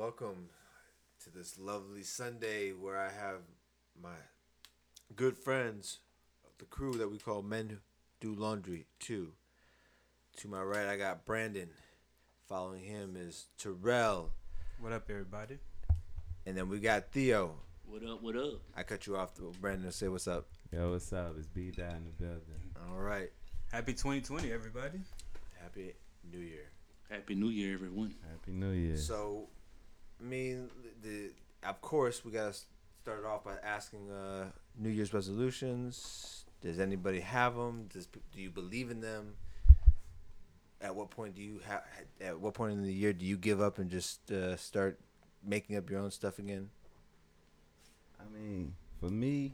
welcome to this lovely Sunday where I have my good friends, the crew that we call Men Do Laundry 2. To my right, I got Brandon. Following him is Terrell. What up, everybody? And then we got Theo. What up, what up? I cut you off, though. Brandon, say what's up. Yo, what's up? It's B-Dot in the building. All right. Happy 2020, everybody. Happy New Year. Happy New Year, everyone. Happy New Year. So, I mean, of course, we got to start it off by asking New Year's resolutions. Does anybody have them? Do you believe in them? At what point do you have? At what point in the year do you give up and just start making up your own stuff again? I mean, for me,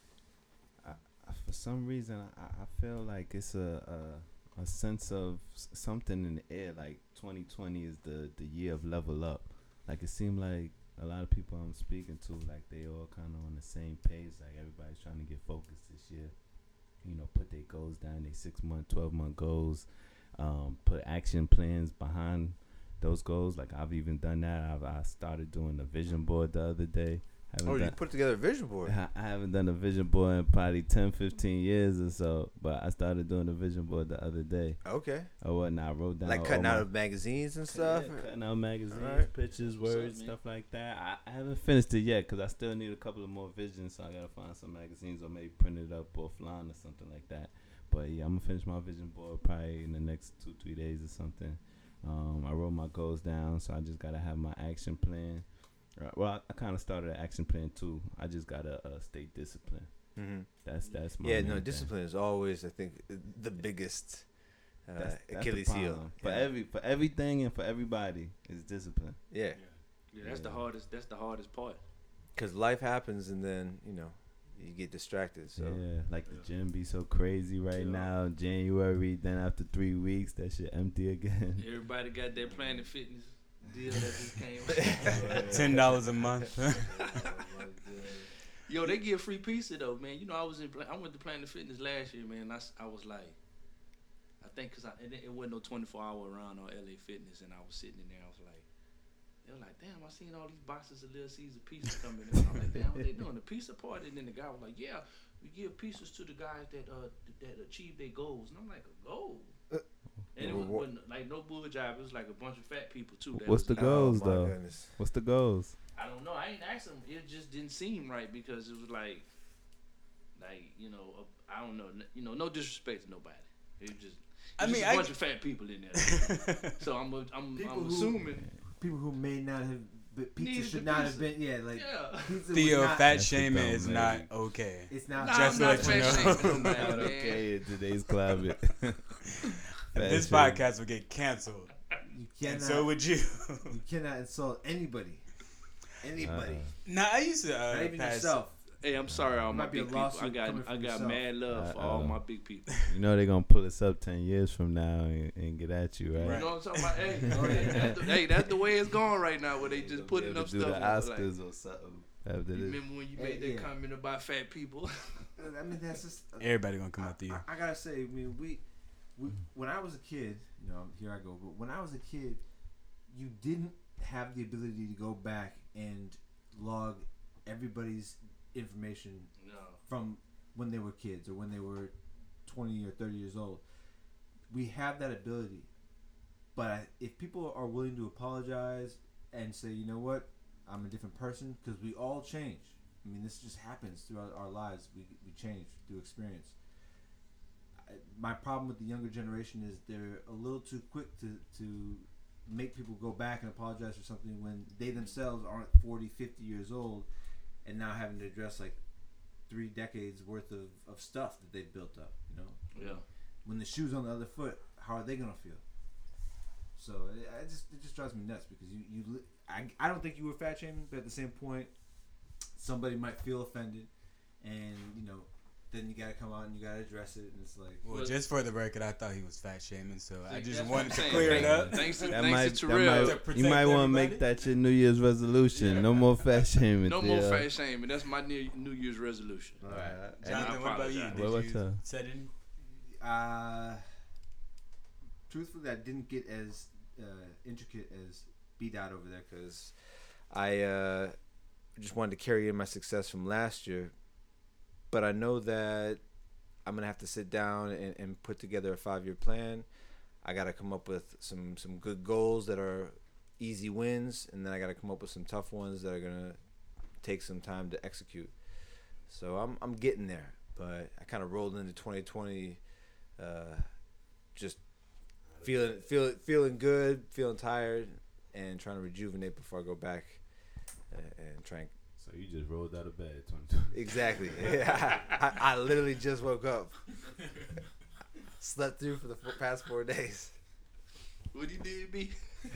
for some reason, I feel like it's a sense of something in the air. Like 2020 is the year of level up. Like it seemed like a lot of people I'm speaking to, like they all kind of on the same page. Like everybody's trying to get focused this year. You know, put their goals down, their 6-month, 12-month goals. Put action plans behind those goals. Like I've even done that. I started doing a vision board the other day. You put together a vision board? I haven't done a vision board in probably 10, 15 years or so, but I started doing a vision board the other day. Okay. Or whatnot. I wrote down. Like cutting out of magazines and stuff? Yeah, cutting out magazines, right. pictures, words, stuff like that. I haven't finished it yet because I still need a couple of more visions, so I got to find some magazines or maybe print it up offline or something like that. But yeah, I'm going to finish my vision board probably in the next 2-3 days or something. I wrote my goals down, so I just got to have my action plan. Well, I kind of started an action plan too. I just got to stay disciplined. Mm-hmm. That's my main discipline thing. is always, I think, the biggest That's Achilles heel. For everything and for everybody is discipline. Yeah. Yeah, that's the hardest. That's the hardest part. Because life happens and then, you get distracted. So yeah, like the gym be so crazy right now. January, then after 3 weeks, that shit empty again. Everybody got their Planet Fitness deal that just came. $10 a month. Yo, they give free pizza though, man. You know, I went to Planet Fitness last year, man. I was like, I think because it wasn't no 24-hour around on LA Fitness, and I was sitting in there. I was like, they were like, damn, I seen all these boxes of Little Caesar pizza coming in. I'm like, damn, what they doing? The pizza party? And then the guy was like, yeah, we give pizzas to the guys that achieve their goals. And I'm like, a goal? And it wasn't like no bull job. It was like a bunch of fat people too. What's the goals though? Goodness. What's the goals? I don't know. I ain't asked them. It just didn't seem right because it was like I don't know. No disrespect to nobody. It was just a bunch of fat people in there. So I'm assuming people who may not have pizza should not have been Theo, fat shaming is not okay. It's not. Just I'm to not let you fat know. shaming nobody, Not man. okay in today's climate. This podcast will get canceled. You cannot. And so would you. You cannot insult anybody. Anybody. Nah, I used to not even pass. yourself. Hey, I'm sorry, all my Might be a big people. lawsuit I coming got from yourself. mad love for all my big people. You know they're gonna pull us up 10 years from now and get at you, right? You know what I'm talking about? Hey, that's the way it's going right now. Where they just putting up do stuff. the Oscars or something. After this. Remember when you made that comment about fat people? I mean, that's just. Everybody gonna come after you. I gotta say, I mean, we when I was a kid, here I go. But when I was a kid, you didn't have the ability to go back and log everybody's information from when they were kids or when they were 20 or 30 years old. We have that ability, but if people are willing to apologize and say, you know what, I'm a different person, because we all change. I mean, this just happens throughout our lives. We change through experience. My problem with the younger generation is they're a little too quick to make people go back and apologize for something when they themselves aren't 40, 50 years old and now having to address like 3 decades worth of stuff that they've built up, Yeah. When the shoe's on the other foot, how are they going to feel? So it just drives me nuts because I don't think you were fat shaming, but at the same point, somebody might feel offended, and then you gotta come out and you gotta address it, and it's like. Well, just for the record, I thought he was fat shaming, so I just that's wanted what to I'm clear saying. it up. Thanks to Terrell. You might want to make that your New Year's resolution. No more fat shaming. No more fat shaming. That's my New Year's resolution. All right. Jonathan, what about you? apologize. Did you set any? Truthfully, I didn't get as intricate as beat out over there because I just wanted to carry in my success from last year. But I know that I'm gonna have to sit down and put together a 5-year plan. I gotta come up with some good goals that are easy wins, and then I gotta come up with some tough ones that are gonna take some time to execute. So I'm getting there, but I kind of rolled into 2020, just feeling good, feeling tired, and trying to rejuvenate before I go back and try and. So you just rolled out of bed, 2020. Exactly. Yeah, I literally just woke up. Slept through for the past 4 days. What he did, B?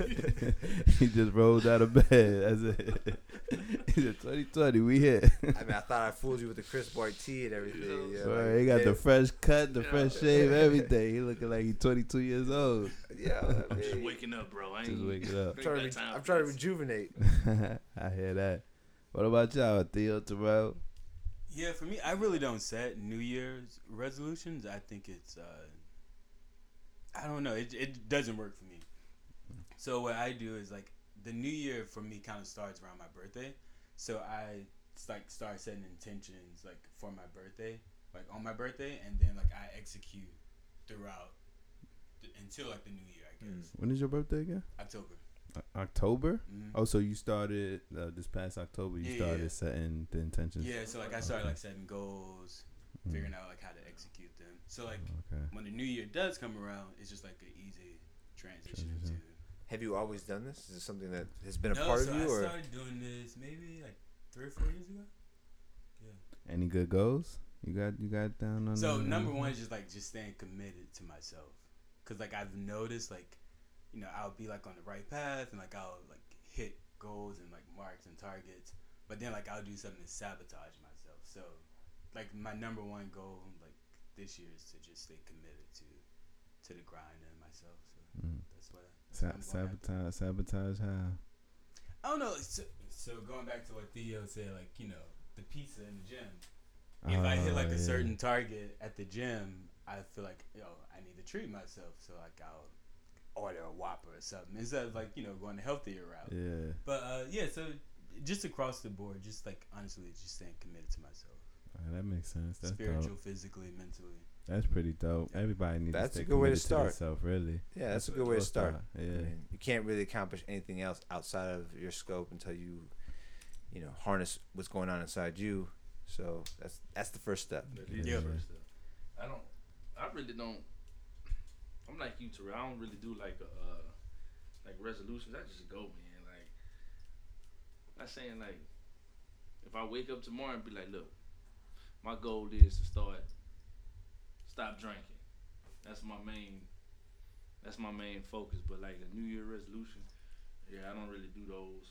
He just rolled out of bed. That's it. He said 2020, we here. I mean, I thought I fooled you with the Chris Barty and everything. Yeah, Boy, he got the fresh cut, the fresh shave, everything. He looking like he's 22 years old. Yeah, I mean, Just waking up, bro. I ain't Just waking up. I'm trying to rejuvenate. I hear that. What about y'all, Theo, Terrell? Yeah, for me, I really don't set New Year's resolutions. I think it's, I don't know. It doesn't work for me. So what I do is like the New Year for me kind of starts around my birthday. So I like start setting intentions like for my birthday, like on my birthday, and then like I execute throughout until like the New Year, I guess. When is your birthday again? October. October? Mm-hmm. Oh, so you started this past October. You started setting the intentions. Yeah, so like I started like setting goals, figuring out like how to execute them. So like when the New Year does come around, it's just like an easy transition into. Have you always done this? Is it something that has been a part of you? I or started doing this maybe like 3 or 4 years ago. Yeah. Any good goals? You got down on. So number one is just staying committed to myself, cause like I've noticed like, you know, I'll be like on the right path and like I'll like hit goals and like marks and targets, but then like I'll do something to sabotage myself. So like my number one goal like this year is to just stay committed to the grind and myself. So that's what. Sabotage how? I don't know. So going back to what Theo said, like, you know, the pizza in the gym. If I hit like a certain target at the gym, I feel like, I need to treat myself. So like I'll order a Whopper or something instead of like, you know, going the healthier route. Yeah. But so just across the board, just like honestly, just staying committed to myself. That makes sense. That's spiritual, dope. physically, mentally. That's pretty dope. Everybody needs to stay a good way to committed start. to themselves, really. Yeah, that's a good way to start. Yeah. I mean, you can't really accomplish anything else outside of your scope until you harness what's going on inside you. So that's the first step. Yeah. I really don't. I'm like you, Terrell. I don't really do like resolutions. I just go, man. Like, not saying like, if I wake up tomorrow and be like, look, my goal is to stop drinking. That's my main focus. But like the New Year resolution, yeah, I don't really do those.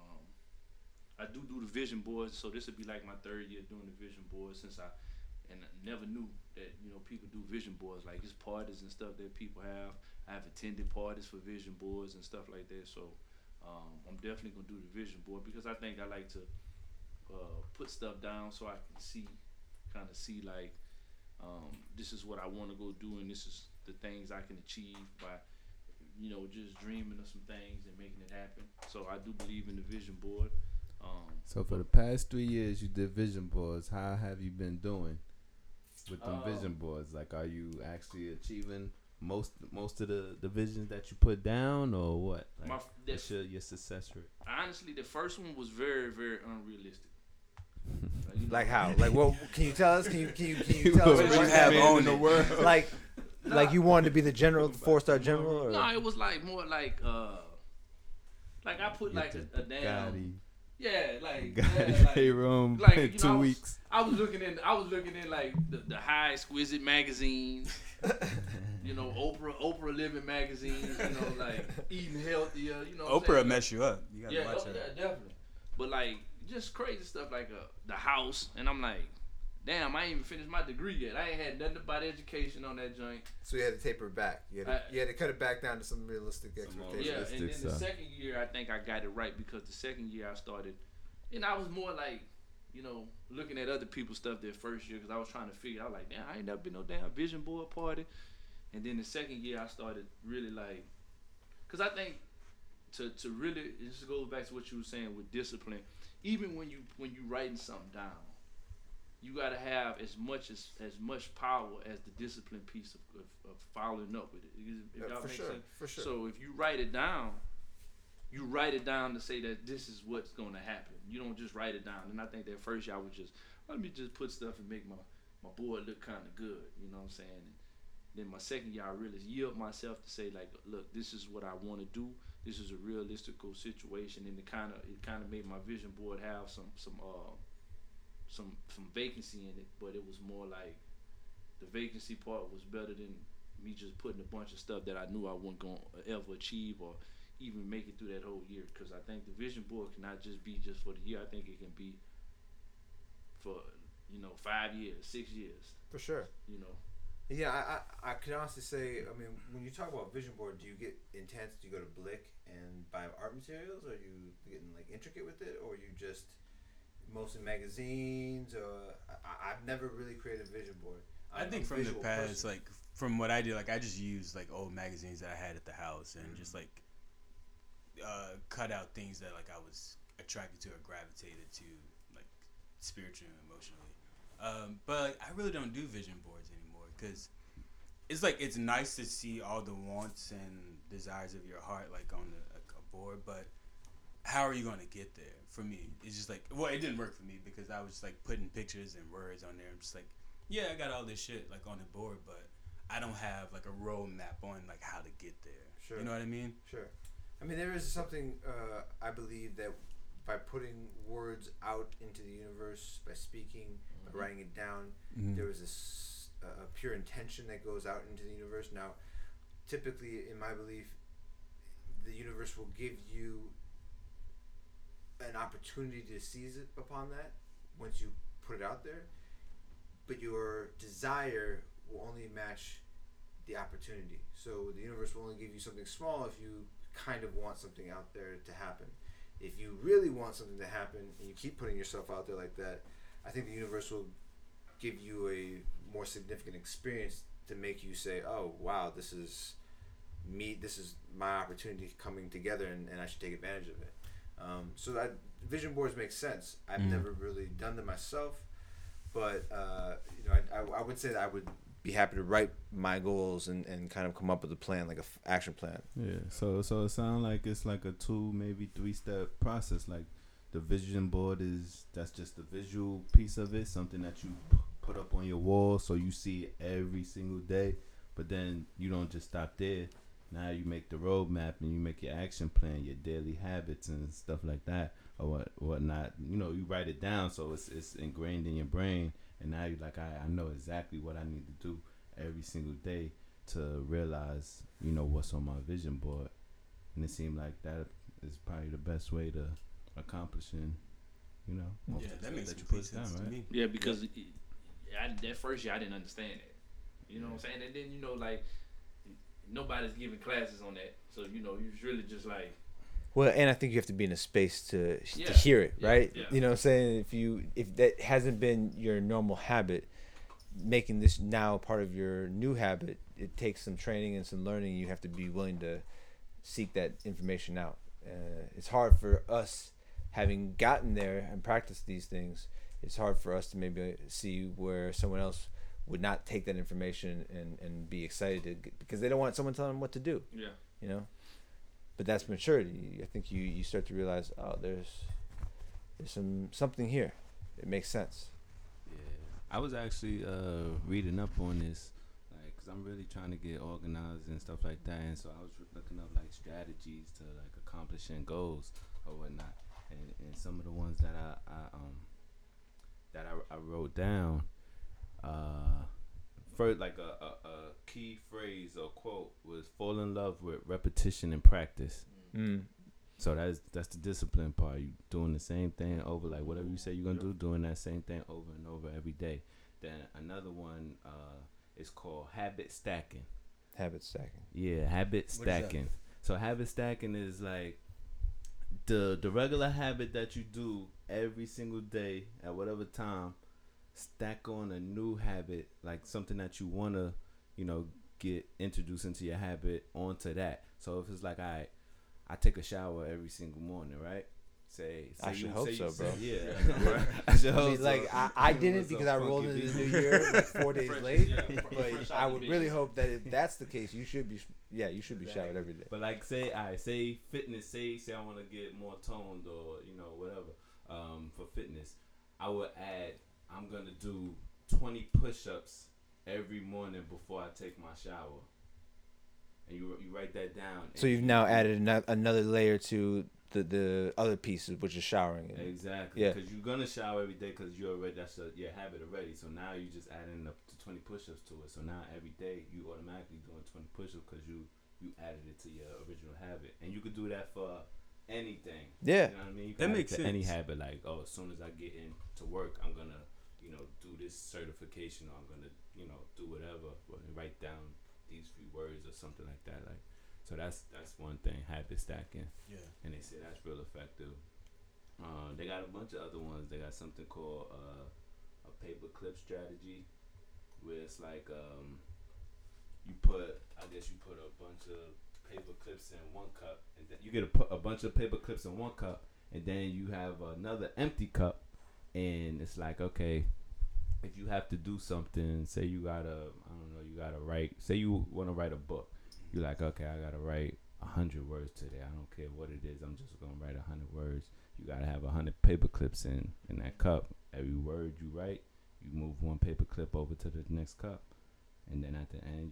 I do the vision boards. So this would be like my 3rd year doing the vision boards since I never knew that, you know, people do vision boards. Like it's parties and stuff that people have. I have attended parties for vision boards and stuff like that. So I'm definitely gonna do the vision board because I think I like to put stuff down so I can see like this is what I want to go do and this is the things I can achieve by, you know, just dreaming of some things and making it happen. So I do believe in the vision board. So for the past 3 years, you did vision boards. How have you been doing with them vision boards? Like, are you actually achieving most of the visions that you put down, or what? Like, what's your success rate? Honestly, the first one was very, very unrealistic. Like how? Like what? Can you tell us? Can you tell us what you have on the world? Like you wanted to be the general, 4-star general? Or? No, it was like more like I put like a damn. Gotti. Yeah, like room like, in 2 weeks. I was looking in like the high exquisite magazines, you know, Oprah living magazines, you know, like eating healthier, you know. Oprah mess you up. You gotta watch that. Yeah, definitely. But like just crazy stuff like the house, and I'm like, damn, I ain't even finished my degree yet. I ain't had nothing about education on that joint. So you had to taper it back. You had to cut it back down to some realistic expectations. Yeah, and then the second year, I think I got it right because the second year I started, and I was more like, you know, looking at other people's stuff their first year because I was trying to figure out like, damn, I ain't never been no damn vision board party. And then the second year I started really like, because I think to really, this goes back to what you were saying with discipline. Even when you writing something down, you got to have as much power as the discipline piece of following up with it. If y'all For make sure, sense. for sure. So if you write it down, you write it down to say that this is what's going to happen. You don't just write it down. And I think that first y'all would just, let me just put stuff and make my board look kind of good. You know what I'm saying? And then my second year, I really yield myself to say, like, look, this is what I want to do. This is a realistical situation, and it kind of made my vision board have some vacancy in it, but it was more like the vacancy part was better than me just putting a bunch of stuff that I knew I wasn't going to ever achieve or even make it through that whole year. Because I think the vision board cannot just be just for the year. I think it can be for 5 years, 6 years. For sure. Yeah, I can honestly say, I mean, when you talk about vision board, do you get intense? Do you go to Blick and buy art materials? Or are you getting like intricate with it? Or you just mostly magazines? Or I've never really created a vision board. I think from the past, like from what I did, like I just used like old magazines that I had at the house and just like cut out things that like I was attracted to or gravitated to, like spiritually and emotionally. But like, I really don't do vision boards anymore because it's like it's nice to see all the wants and desires of your heart like on a board, but how are you going to get there? For me, it's just like, well, it didn't work for me because I was just like putting pictures and words on there. I'm just like, yeah, I got all this shit like on the board, but I don't have like a roadmap on like how to get there. Sure. You know what I mean? Sure. I mean, there is something I believe that by putting words out into the universe, by speaking, by writing it down, there is this pure intention that goes out into the universe. Now, typically, in my belief, the universe will give you an opportunity to seize it upon that once you put it out there, but your desire will only match the opportunity. So the universe will only give you something small if you kind of want something out there to happen. If you really want something to happen and you keep putting yourself out there like that, I think the universe will give you a more significant experience to make you say, oh wow, this is me, this is my opportunity coming together, and I should take advantage of it. So that vision boards make sense. I've never really done them myself, but I would say that I would be happy to write my goals and kind of come up with a plan, like a action plan. Yeah. So it sounds like it's like a 2, maybe 3-step process. Like the vision board that's just the visual piece of it, something that you put up on your wall so you see it every single day. But then you don't just stop there. Now you make the roadmap and you make your action plan, your daily habits and stuff like that, or whatnot. You write it down so it's ingrained in your brain, and now you're like, I know exactly what I need to do every single day to realize, what's on my vision board. And it seemed like that is probably the best way to accomplishing, most Yeah, of that the makes stuff complete you put sense down, to right? me. Yeah, because that first year I didn't understand it. You know what I'm saying? And then like nobody's giving classes on that, so you're really just like. Well, and I think you have to be in a space to hear it, right? Yeah. You know what I'm saying? If that hasn't been your normal habit, making this now part of your new habit, it takes some training and some learning. You have to be willing to seek that information out. It's hard for us, having gotten there and practiced these things, it's hard for us to maybe see where someone else would not take that information and be excited because they don't want someone telling them what to do. Yeah. But that's maturity. I think you start to realize, oh, there's something here. It makes sense. Yeah, I was actually reading up on this, like, cause I'm really trying to get organized and stuff like that, and so I was looking up like strategies to like accomplishing goals or whatnot, and some of the ones that I wrote down. First, like a key phrase or quote was fall in love with repetition and practice. So that's the discipline part. You doing the same thing over, like whatever you say you're gonna do, doing that same thing over and over every day. Then another one is called habit stacking. Habit stacking. Yeah, habit stacking. So habit stacking is like the regular habit that you do every single day at whatever time. Stack on a new habit, like something that you want to, get introduced into your habit onto that. So if it's like, all right, I take a shower every single morning, right? I should hope so, bro. Yeah, I should I hope mean, so. like I didn't because I rolled into the new year like 4 days late. But I would really hope that if that's the case, you should be showered every day. But like, say fitness. Say I want to get more toned or whatever. For fitness, I would add. I'm gonna do 20 push-ups every morning before I take my shower. And you write that down. So you've now added another layer to the other pieces, which is showering. Exactly. Yeah. Because you're gonna shower every day because that's your habit already. So now you just adding up to 20 push-ups to it. So now every day you automatically doing 20 push-ups because you added it to your original habit, and you could do that for anything. Yeah. You know what I mean? You That can makes add it to any sense. habit, like as soon as I get into work, I'm gonna do this certification, or I'm gonna do whatever, write down these few words or something like that. Like, so that's one thing, habit stacking. Yeah. And they say that's real effective. They got a bunch of other ones. They got something called a paperclip strategy, where it's like you put a bunch of paper clips in one cup, and then you get a bunch of paper clips in one cup, and then you have another empty cup, and it's like, okay, if you have to do something, say you gotta write, say you want to write a book, you're like, okay, I gotta write 100 words today. I don't care what it is. I'm just gonna write 100 words. You gotta have 100 paper clips in that cup. Every word you write, you move one paper clip over to the next cup, and then at the end,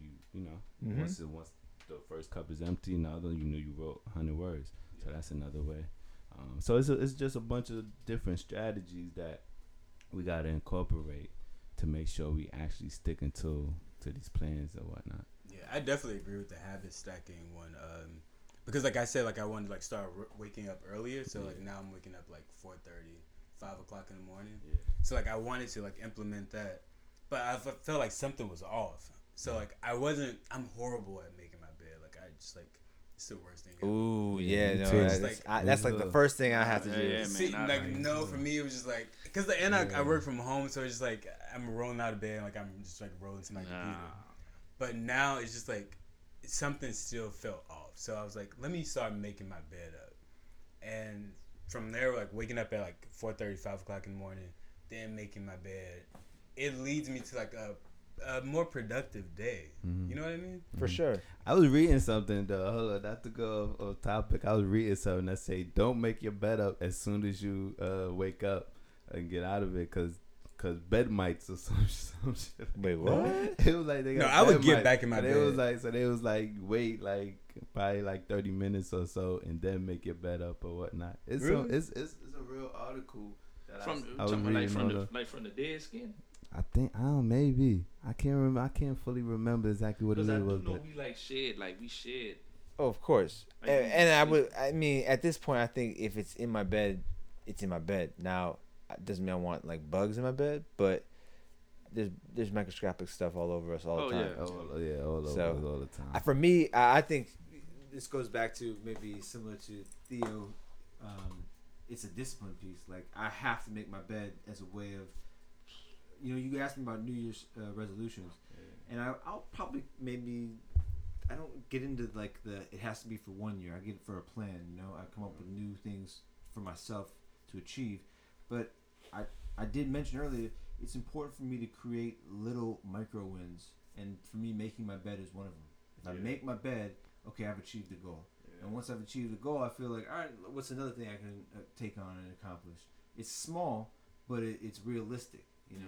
once the first cup is empty, and the other, you wrote 100 words. So that's another way. So it's just a bunch of different strategies that we gotta incorporate to make sure we actually sticking to these plans or whatnot. Yeah, I definitely agree with the habit stacking one. Because like I said, like I wanted to like start waking up earlier. So like now I'm waking up like 4:30, 5 o'clock in the morning. Yeah. So like I wanted to like implement that, but I felt like something was off. So like I'm horrible at making my bed. Like I just like, it's the worst thing ever. Ooh, Yeah, yeah, me no, too. that's like the first thing I have to do. Yeah, man. See, I like like no, for me it was just like, cause I work from home, so it's just like I'm rolling out of bed, and like I'm just like rolling to my computer. But now it's just like something still felt off. So I was like, let me start making my bed up, and from there, like waking up at like 4:30, 5 o'clock in the morning, then making my bed, it leads me to like a more productive day. Mm-hmm. You know what I mean? For sure. I was reading something though. Hold on, not to go off topic. I was reading something that say don't make your bed up as soon as you wake up and get out of it, cause bed mites or some shit. Wait, what? It was like they got No, I would bed get mites. back in my And bed. They was like wait like probably like 30 minutes or so and then make your bed up or whatnot. It's Really? it's a real article that From I was talking reading from the dead skin. I think maybe I can't remember. I can't fully remember exactly what it Because I was. do know But we shed. Oh, of course. Like, I mean, at this point, I think if it's in my bed, it's in my bed. Now, it doesn't mean I want like bugs in my bed, but there's microscopic stuff all over us all the time. Yeah. all over So, us all the time. For me, I think This goes back to maybe similar to Theo. It's a discipline piece. Like I have to make my bed as a way of, you asked me about New Year's resolutions, and I'll probably I don't get into like it has to be for 1 year. I get it for a plan. I come up with new things for myself to achieve, but I did mention earlier it's important for me to create little micro wins, and for me making my bed is one of them. If I make my bed, okay, I've achieved the goal. And once I've achieved the goal, I feel like, all right, what's another thing I can take on and accomplish? It's small, but it's realistic,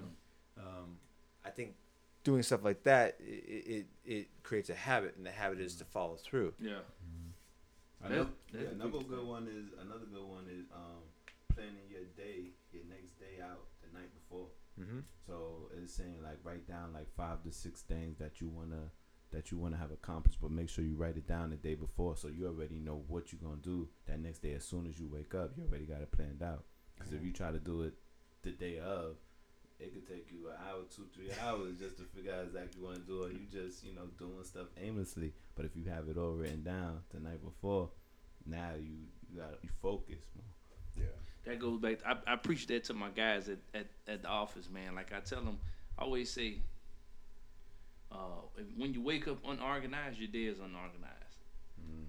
I think doing stuff like that, it creates a habit, and the habit is to follow through. Yeah. Another That's good one is planning your next day out the night before. Mm-hmm. So it's saying like write down like 5 to 6 things that you wanna have accomplished, but make sure you write it down the day before, so you already know what you're gonna do that next day. As soon as you wake up, you already got it planned out. Because if you try to do it the day of, it could take you an hour, 2-3 hours just to figure out exactly what you want to do, or you just doing stuff aimlessly. But if you have it all written down the night before, now you focus more. Yeah. That goes back. I preach that to my guys at the office, man. Like I tell them, I always say, when you wake up unorganized, your day is unorganized.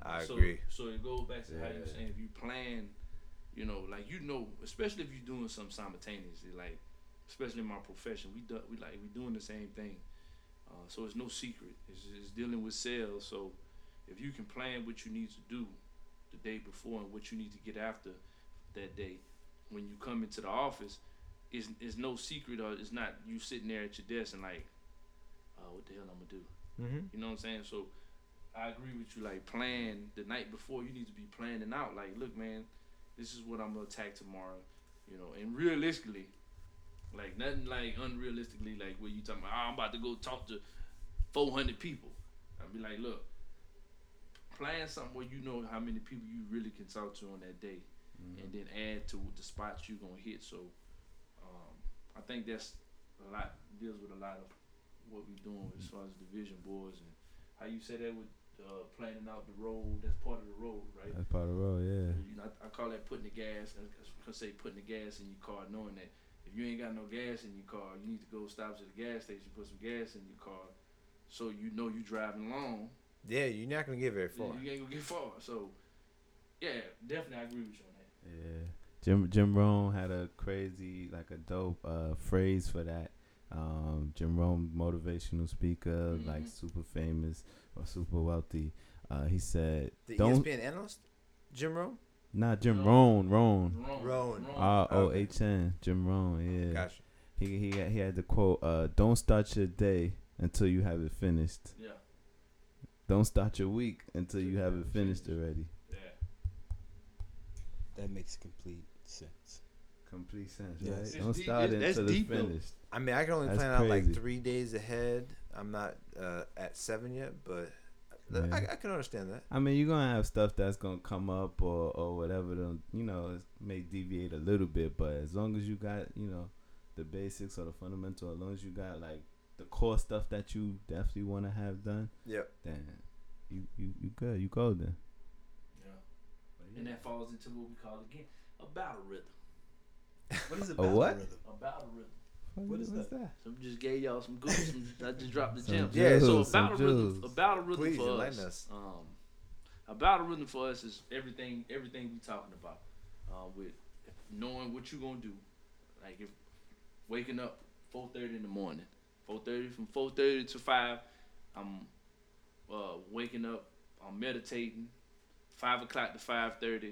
I so, agree. So it goes back to how you Yeah. saying if you plan, like especially if you're doing something simultaneously, like especially in my profession, we doing the same thing. So it's no secret. It's dealing with sales. So if you can plan what you need to do the day before and what you need to get after that day, when you come into the office, it's no secret, or it's not you sitting there at your desk and like, what the hell I'm gonna do? Mm-hmm. You know what I'm saying? So I agree with you. Like, plan the night before. You need to be planning out. Like, look, man, this is what I'm gonna attack tomorrow. And realistically, like nothing like unrealistically, like where you talking about, I'm about to go talk to 400 people. I'll be like, look, plan something where you know how many people you really can talk to on that day, and then add to the spots you're gonna hit. So I think that's deals with a lot of what we're doing as far as division boards and how you say that with planning out the road. That's part of the road, right? That's part of the road, yeah. I call that putting the gas. I can say putting the gas in your car, knowing that if you ain't got no gas in your car, you need to go stop to the gas station, put some gas in your car, so you know you driving along. Yeah, you're not gonna get very far. You ain't gonna get far. So yeah, definitely I agree with you on that. Yeah. Jim Rohn had a crazy, like a dope phrase for that. Jim Rohn, motivational speaker, like super famous or super wealthy. He said, The "Don't." ESPN analyst, Jim Rohn. Not Jim Rohn. Rohn. Rohn. Rohn. Jim Rohn. Yeah. Gotcha. He had the quote, "Don't start your day until you have it finished. Yeah. Don't start your week until you have it finished already." Yeah. That makes complete sense. Complete sense, Yes. right? It's Don't deep. start it That's until it's deep, though. finished. I mean, I can only That's plan out like crazy. 3 days ahead. I'm not at 7 yet, but Yeah. I can understand that. I mean, you're gonna have stuff that's gonna come up or whatever. It may deviate a little bit, but as long as you got the basics or the fundamental, as long as you got like the core stuff that you definitely want to have done, Yep. then you good. You golden. Yeah. And that falls into what we call again a battle rhythm. What is a A battle what? rhythm? A battle rhythm. What is What's that? So we just gave y'all some good. I just dropped the Some gems. Yeah, So jewels, some jewels. a battle rhythm Please for enlighten us. us. A battle rhythm for us is everything we talking about. With knowing what you gonna do, like if waking up 4:30 in the morning, 4:30 from 4:30 to 5, I'm waking up. I'm meditating. 5 o'clock to 5:30,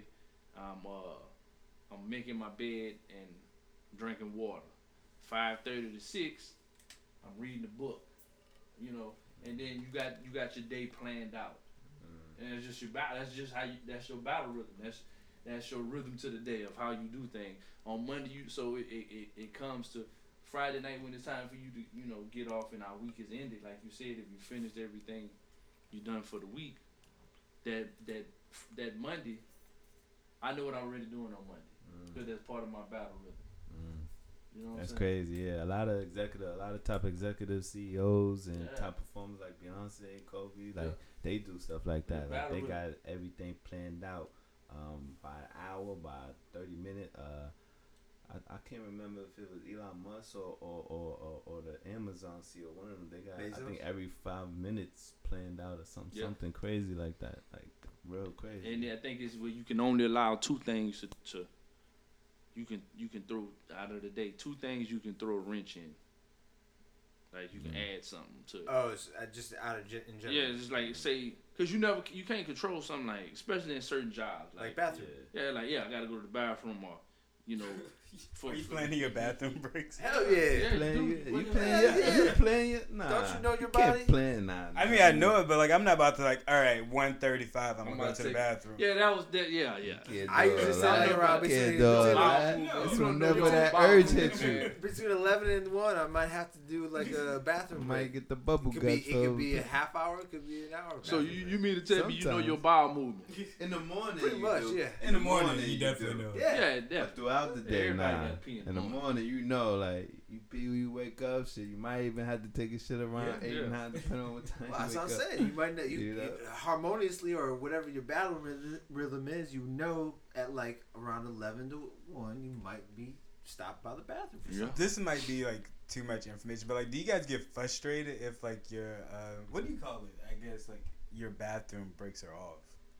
I'm making my bed and drinking water. 5:30 to 6, I'm reading a book. And then you got your day planned out. And it's just your battle. That's just that's your battle rhythm. That's your rhythm to the day of how you do things. On Monday, it comes to Friday night when it's time for you to get off and our week is ended. Like you said, if you finished everything you done for the week, that Monday, I know what I'm already doing on Monday because that's part of my battle rhythm. You know what That's I'm saying? crazy. Yeah, a lot of top executive CEOs and Yeah. top performers like Beyonce, Kobe, like Yeah. they do stuff like that. Yeah, Like they battle got everything planned out by an hour, by 30 minute. I can't remember if it was Elon Musk or the Amazon CEO. One of them. They got I think Bezos? every 5 minutes planned out or something Yeah. something crazy like that. Like real crazy. And I think it's where you can only allow two things to you can throw out of the day. Two things you can throw a wrench in. Like you can add something to it. Oh, it's just out of in general. Yeah, it's just like say, cause you can't control something like, especially in certain jobs. Like bathroom. Yeah, like I gotta go to the bathroom or, Are you planning your bathroom breaks? Hell yeah. You playing your nah. Don't you know your can't body? play nah. I mean, I know it, but like I'm not about to like. All right, 1:35. I'm gonna go about to to the take- bathroom. Yeah, that was that. Yeah. I usually say like around between It's whenever that urge hits you. between 11 and 1, I might have to do like a bathroom Might break. get the bubble It guts. could be a half hour, it could be an hour. So bathroom you break. mean to tell me you know Sometimes. your bowel movement? in the morning. Pretty much, yeah. In the morning, you definitely know. Yeah. Yeah, But definitely. throughout the day, Everybody nah. gotta pee In the morning, like you pee when you wake up. Shit, you might even have to take a shit around Yeah, 8 yeah. 9, depending on what time Well, that's you what wake I'm up. saying. You might know You know? harmoniously or whatever your battle rhythm is. At like around 11 to 1, you might be stopped by the bathroom. For Yeah. something. This might be like too much information, but like, do you guys get frustrated if like your what do you call it? I guess like your bathroom breaks are off.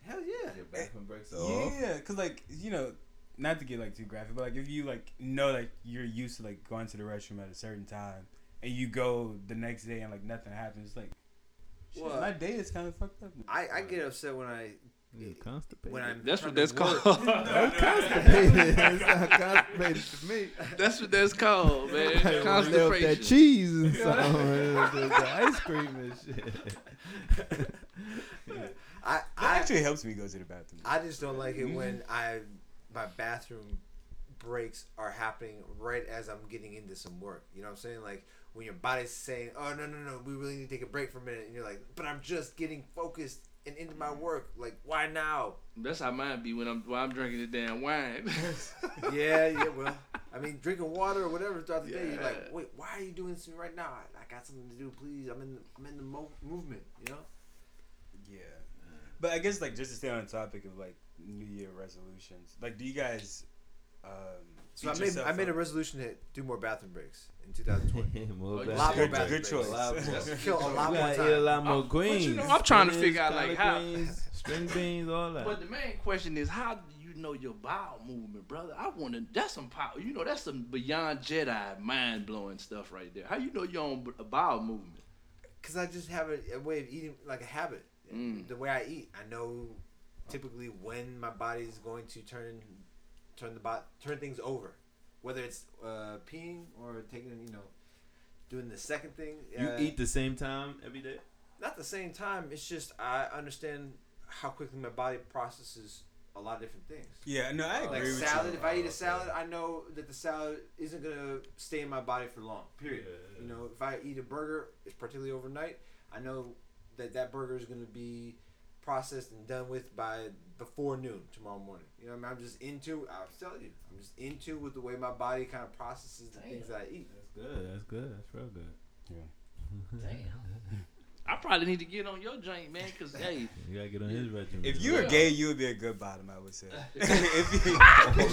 Hell yeah. Your bathroom breaks off. Yeah, cause like not to get like too graphic, but like if you like like you're used to like going to the restroom at a certain time, and you go the next day and like nothing happens, it's like, shit, Well, my day is kind of fucked up. I get upset when You're constipated. I'm That's trying what that's to called. work. Constipated. It's not constipated to me. That's what that's called, man. Left that Constipation. cheese and something. The ice cream and shit. That I actually helps me go to the bathroom. I just don't like it when my bathroom breaks are happening right as I'm getting into some work. You know what I'm saying? Like when your body's saying, "Oh no, we really need to take a break for a minute," and you're like, "But I'm just getting focused and into my work. Like, why now?" That's how mine be when I'm drinking the damn wine. Yeah. Well, I mean, drinking water or whatever throughout the day, you're Yeah. like, "Wait, why are you doing this to me right now? I got something to do. Please, I'm in the movement." You know? Yeah, but I guess like just to stay on the topic of like New Year resolutions, like do you guys? So beat I yourself made a up? resolution to do more bathroom breaks in 2020. More A bathroom lot more breaks. bathroom Good breaks. choice. A lot more. Kill a lot You more gotta time. eat a lot more But greens. you know, I'm trying to Spinach, figure out, like, collard how- greens, string beans, all that. But the main question is, how do you know your bowel movement, brother? I want to. That's some power. You know, that's some beyond Jedi, mind blowing stuff right there. How you know your own bowel movement? Because I just have a way of eating, like a habit. The way I eat, I know typically when my body is going to turn things over, whether it's peeing or taking, doing the second thing. You eat the same time every day? Not the same time. It's just I understand how quickly my body processes a lot of different things. Yeah, no, I agree Like with salad, you. if I eat a salad, I know that the salad isn't gonna stay in my body for long. Period. Yeah. You know, if I eat a burger, it's particularly overnight. I know that burger is gonna be processed and done with by before noon tomorrow morning. You know, what I mean, I'm just into. I'll tell you, I'm just into with the way my body kind of processes the things that I eat. That's good. That's real good. Damn. I probably need to get on your joint, man, because, hey. You gotta get on his regimen. If you were Yeah. gay, you would be a good bottom, I would say. if you,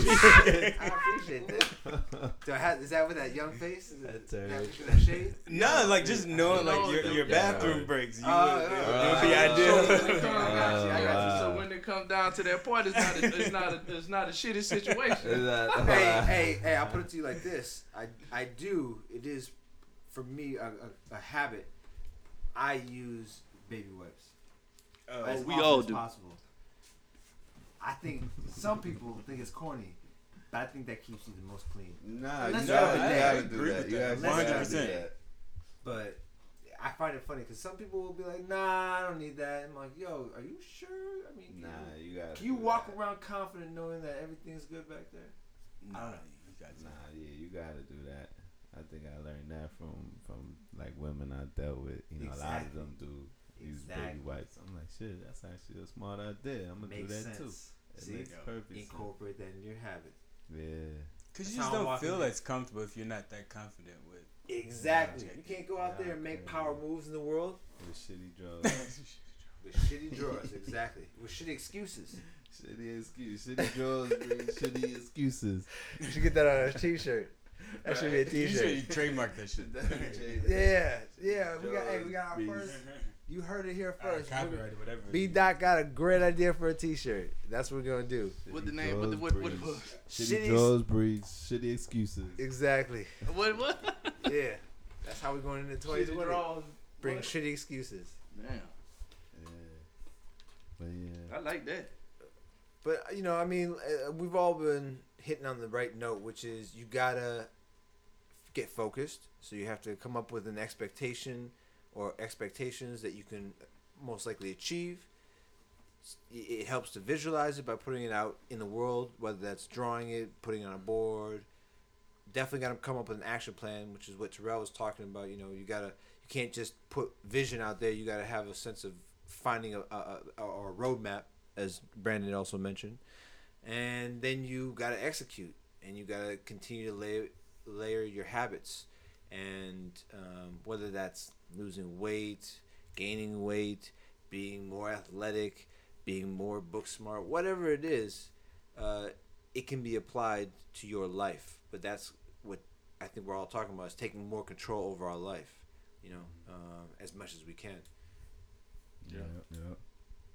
I appreciate that. So is that with that young face? Is That's that, alright. picture of that shade? no, like just knowing You know, like your yeah. bathroom breaks, you Oh, would, yeah. it would be So when ideal. it come, I got you. So Wow. when it come down to that part, it's not a shitty situation. hey, I'll put it to you like this. It is, for me, a habit. I use baby wipes. As we often all as do. possible. I think some people think it's corny, but I think that keeps you the most clean. Nah, Unless you you have a gotta day. do Agree that. with You that. actually gotta do 100%. that. But I find it funny because some people will be like, "Nah, I don't need that." I'm like, "Yo, are you sure? I mean, Nah, you gotta. can you do walk that. around confident knowing that everything's good back there?" Nah, you got to. Nah, yeah, you gotta do that. I think I learned that from like women I dealt with. You know, a lot of Exactly. them do use Exactly. baby wipes. I'm like, shit, that's actually a smart idea. I'm gonna do Makes that too. sense. It See, makes perfect sense. incorporate that in your habit. Yeah. Because That's you just how I'm don't walking feel in. as comfortable if you're not that confident with. Exactly. Yeah. You can't go out there and make Yeah. power moves in the world With shitty drugs. with shitty drawers. Exactly. With shitty excuses. Shitty excuse. Shitty drugs bring shitty excuses. You should get that on a t-shirt. That should be a You should t-shirt. trademark that shit. Yeah. We got our first. You heard it here first. Copyright or whatever. B Doc got a great idea for a t-shirt. That's what we're gonna do. What the name? What? Shitty Shitty- drugs breeds shitty excuses. Exactly. What? Yeah. That's how we're going into 2020. Bring shitty excuses. Damn, Yeah. But yeah. I like that. But I mean, we've all been hitting on the right note, which is you gotta get focused. So you have to come up with an expectation or expectations that you can most likely achieve. It helps to visualize it by putting it out in the world, whether that's drawing it, putting it on a board. Definitely got to come up with an action plan, which is what Terrell was talking about. You can't just put vision out there. You got to have a sense of finding a roadmap, as Brandon also mentioned, and then you got to execute, and you got to continue to layer your habits, and whether that's losing weight, gaining weight, being more athletic, being more book smart, whatever it is, it can be applied to your life. But that's what I think we're all talking about, is taking more control over our life, as much as we can. Yeah.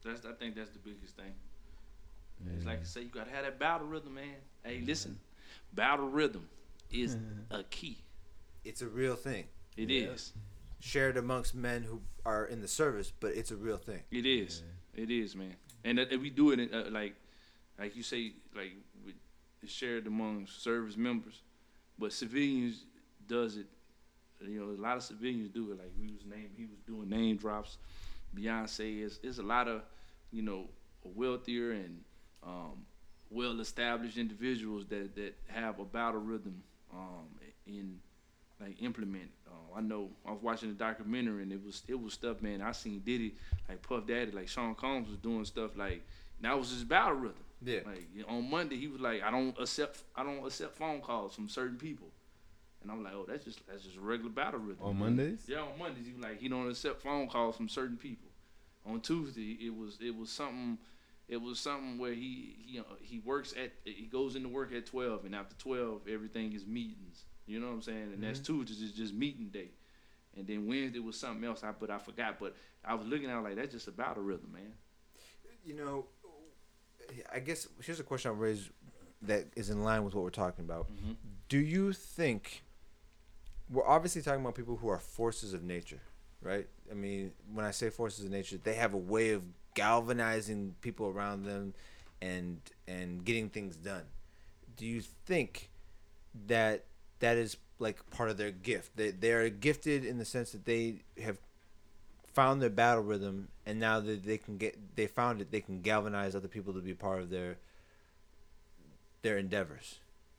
I think that's the biggest thing. It's like I say, you gotta have that battle rhythm, man. Hey, listen, battle rhythm is a key. It's a real thing. It is. Shared amongst men who are in the service, but it's a real thing. It is. It is, man. And we do it in, like you say, like it's shared among service members, but civilians does it. You know, a lot of civilians do it. Like he was doing name drops. Beyonce is a lot of, you know, wealthier and well-established individuals that have a battle rhythm in like implement. I know I was watching a documentary and it was stuff, man. I seen Diddy, like Puff Daddy, like Sean Combs was doing stuff like that was his battle rhythm. Yeah. Like on Monday he was like, I don't accept phone calls from certain people. And I'm like, oh, that's just a regular battle rhythm. On Mondays? Yeah, on Mondays he was like, he don't accept phone calls from certain people. On Tuesday it was something where he works he goes into work at 12, and after 12 everything is meetings. You know what I'm saying? And that's Tuesdays is just meeting day. And then Wednesday was something else, but I forgot. But I was looking at it like that's just a battle rhythm, man. You know, I guess here's a question I'll raise that is in line with what we're talking about. Mm-hmm. Do you think we're obviously talking about people who are forces of nature, right? I mean, when I say forces of nature, they have a way of galvanizing people around them and getting things done. Do you think that is like part of their gift? They are gifted in the sense that they have found their battle rhythm, and now that they can galvanize other people to be part of their endeavors.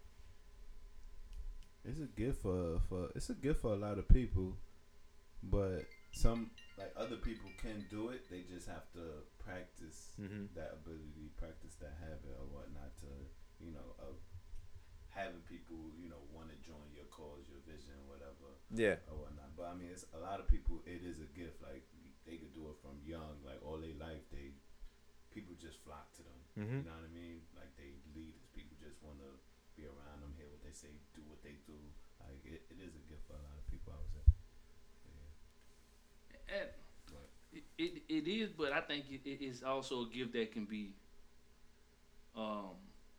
It's a gift for a lot of people, but some like other people can do it. They just have to practice that ability, practice that habit or whatnot to, you know, of having people, you know, want to join your cause, your vision, whatever, or whatnot. But I mean, it's a lot of people. It is a gift. Like they could do it from young, like all their life. People just flock to them. You know what I mean? Like they leaders. People just want to be around them, hear what they say, do what they do. Like it is a gift for a lot of people, I would say. And it is, but I think it is also a gift that can be, how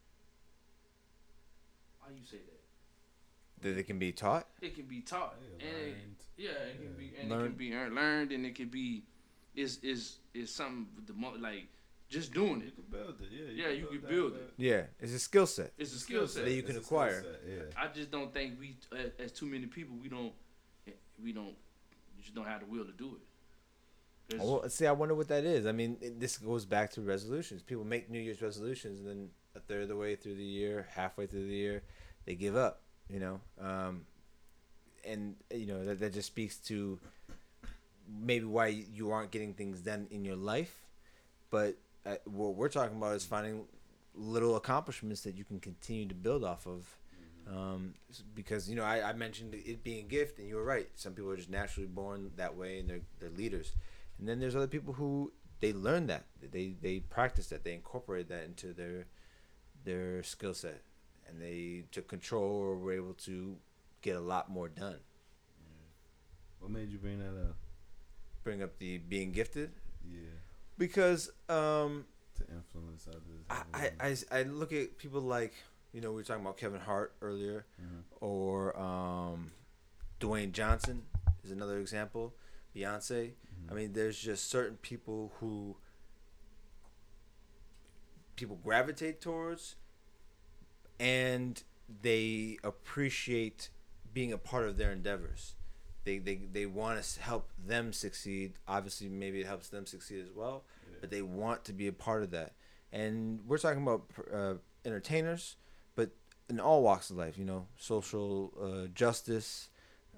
you say that? That it can be taught. It can be taught, learned. It can be, and Learned. it can be learned, and it can be, is something like just doing You it. can build it, Yeah, you can build it. Yeah, it's a skill set. It's a skill set that you can acquire. I just don't think we, as too many people, we just don't have the will to do it. Well, see, I wonder what that is. I mean, this goes back to resolutions. People make New Year's resolutions, and then a third of the way through the year, halfway through the year, they give up. You know, and you know that just speaks to maybe why you aren't getting things done in your life. But what we're talking about is finding little accomplishments that you can continue to build off of. Because, you know, I mentioned it being a gift, and you were right. Some people are just naturally born that way, and they're leaders. And then there's other people who they learn that. They practice that. They incorporate that into their skill set. And they took control or were able to get a lot more done. What made you bring that up? Bring up the being gifted? Yeah. Because To influence others. I look at people like, you know, we were talking about Kevin Hart earlier, or Dwayne Johnson is another example. Beyonce. I mean, there's just certain people who people gravitate towards, and they appreciate being a part of their endeavors. They want to help them succeed. Obviously, maybe it helps them succeed as well, but they want to be a part of that. And we're talking about entertainers, but in all walks of life, you know, social justice,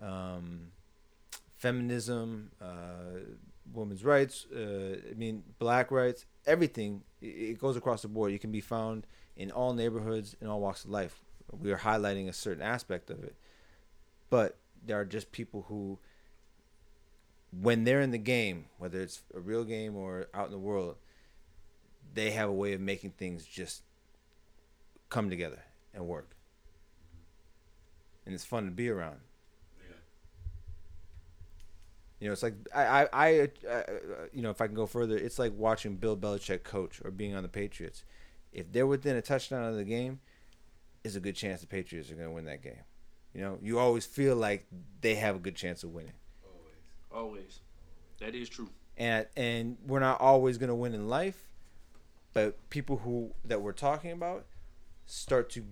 feminism, women's rights, I mean, black rights, everything. It goes across the board. You can be found in all neighborhoods, in all walks of life. We are highlighting a certain aspect of it. But there are just people who, when they're in the game, whether it's a real game or out in the world, they have a way of making things just come together and work. And it's fun to be around. You know, it's like you know, if I can go further, it's like watching Bill Belichick coach or being on the Patriots. If they're within a touchdown of the game, there's a good chance the Patriots are going to win that game. You know, you always feel like they have a good chance of winning. Always. That is true. And we're not always going to win in life, but people that we're talking about start to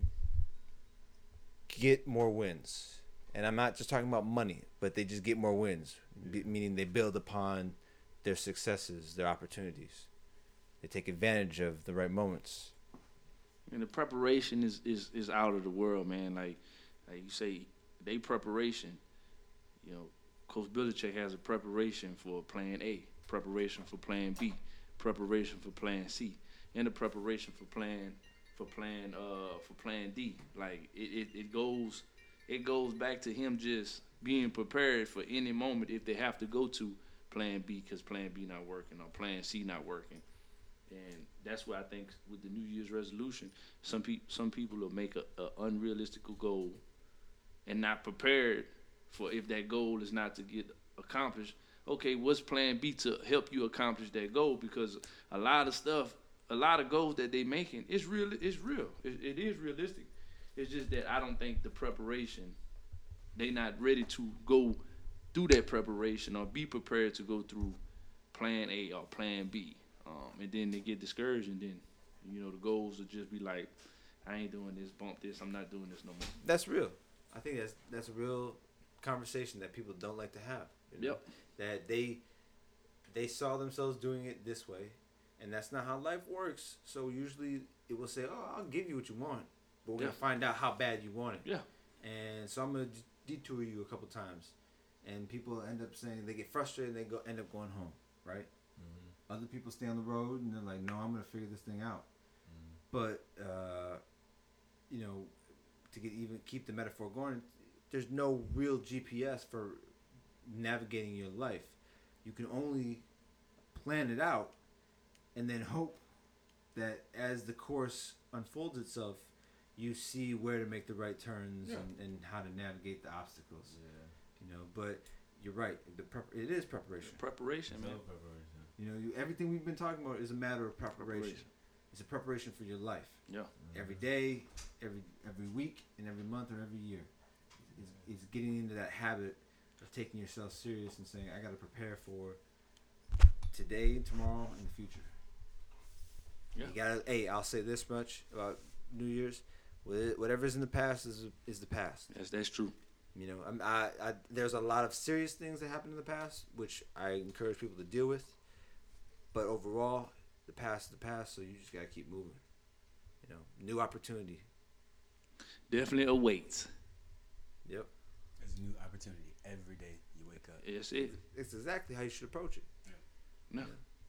get more wins. And I'm not just talking about money, but they just get more wins, meaning they build upon their successes, their opportunities. They take advantage of the right moments. And the preparation is out of the world, man. Like you say, they preparation. You know, Coach Belichick has a preparation for plan A, preparation for plan B, preparation for plan C, and a preparation for plan D. Like it goes back to him just being prepared for any moment if they have to go to plan B because plan B not working or plan C not working. And that's why I think with the New Year's resolution, some people will make a unrealistic goal and not prepared for if that goal is not to get accomplished. Okay, what's plan B to help you accomplish that goal? Because a lot of goals that they making, it's real. It is realistic. It's just that I don't think the preparation, they not ready to go through that preparation or be prepared to go through plan A or plan B. And then they get discouraged, and then, you know, the goals will just be like, I ain't doing this, bump this, I'm not doing this no more. That's real. I think that's a real conversation that people don't like to have. You know? Yep. That they saw themselves doing it this way, and that's not how life works. So usually it will say, oh, I'll give you what you want, but we're going to find out how bad you want it. Yeah. And so I'm going to detour you a couple times. And people end up saying, they get frustrated and they end up going home, right? Other people stay on the road and they're like, no, I'm going to figure this thing out. But, you know, to keep the metaphor going, there's no real GPS for navigating your life. You can only plan it out and then hope that as the course unfolds itself, you see where to make the right turns and how to navigate the obstacles. Yeah. You know, but you're right. It is preparation. Preparation, man. Preparation. You know, everything we've been talking about is a matter of preparation. It's a preparation for your life. Yeah. Every day, every week, and every month or every year. It's getting into that habit of taking yourself serious and saying, I got to prepare for today, tomorrow, and the future. Yeah. You gotta. Hey, I'll say this much about New Year's: whatever's in the past is the past. Yes, that's true. You know, I there's a lot of serious things that happened in the past, which I encourage people to deal with. But overall, the past is the past, so you just gotta keep moving. You know, new opportunity. Definitely awaits. Yep. There's a new opportunity every day you wake up. Yes, it. It's exactly how you should approach it. Yeah.